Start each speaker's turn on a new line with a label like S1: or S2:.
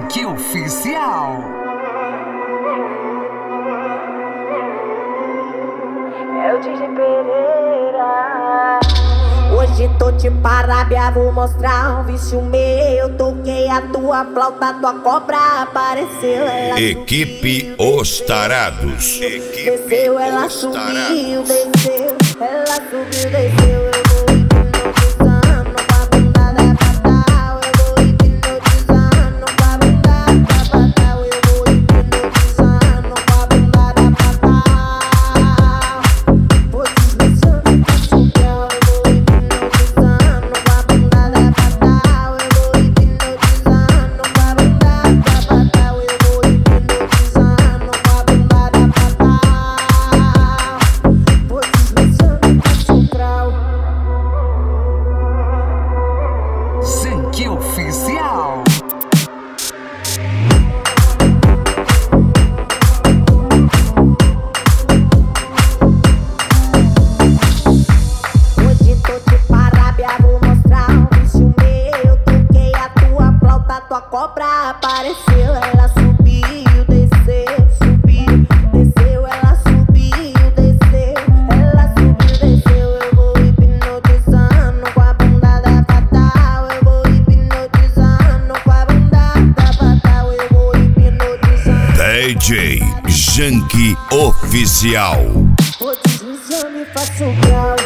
S1: Zanque Oficial.
S2: É o DJ Pereira.
S3: Hoje tô de parábia, vou mostrar um vício meu. Toquei a tua flauta, tua cobra apareceu. Ela
S4: Equipe Os Tarados.
S3: desceu, ela subiu, desceu. Ela subiu, desceu. Eu vou hipnotizando com a bunda da fatal. Eu vou hipnotizando com a bunda da fatal. Eu vou hipnotizando com a bunda da fatal. Vou deslizando com o grau. Eu vou hipnotizando com a bunda da fatal. Eu vou hipnotizando com a bunda da fatal. Eu vou hipnotizando com a bunda da fatal. Vou deslizando com o grau.
S1: Zanque Oficial.
S3: Hoje tô de parábia, vou mostrar um vício meu. Toquei a tua flauta, tua cobra apareceu. Ela subiu, desceu, subiu, desceu. Ela subiu, desceu. Ela subiu, desceu. Eu vou hipnotizando com a bunda da fatal. Eu vou hipnotizando com a bunda da fatal. Eu vou hipnotizando.
S4: DJ Zanque Oficial.
S3: Vou deslizando e faço grau.